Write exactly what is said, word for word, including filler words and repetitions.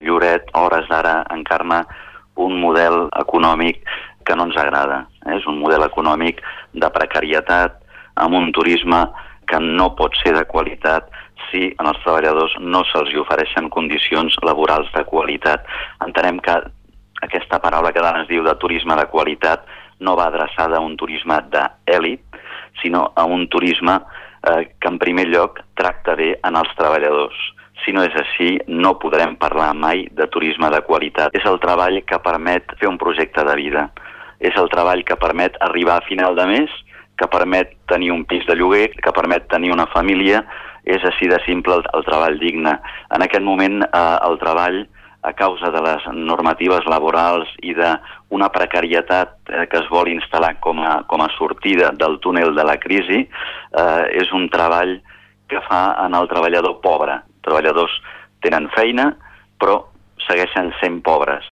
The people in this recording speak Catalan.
Lloret, a hores d'ara, encarna un model econòmic que no ens agrada. És un model econòmic de precarietat, amb un turisme que no pot ser de qualitat si als treballadors no se'ls ofereixen condicions laborals de qualitat. Entenem que aquesta paraula que ara es diu de turisme de qualitat no va adreçada a un turisme d'èlit, sinó a un turisme eh, que en primer lloc tracta bé en els treballadors. Si no és així, no podrem parlar mai de turisme de qualitat. És el treball que permet fer un projecte de vida. És el treball que permet arribar a final de mes, que permet tenir un pis de lloguer, que permet tenir una família. És així de simple el, el treball digne. En aquest moment eh, el treball, a causa de les normatives laborals i d'una precarietat eh, que es vol instal·lar com a, com a sortida del túnel de la crisi, eh, és un treball que fa en el treballador pobre. Els treballadors tenen feina, però segueixen sent pobres.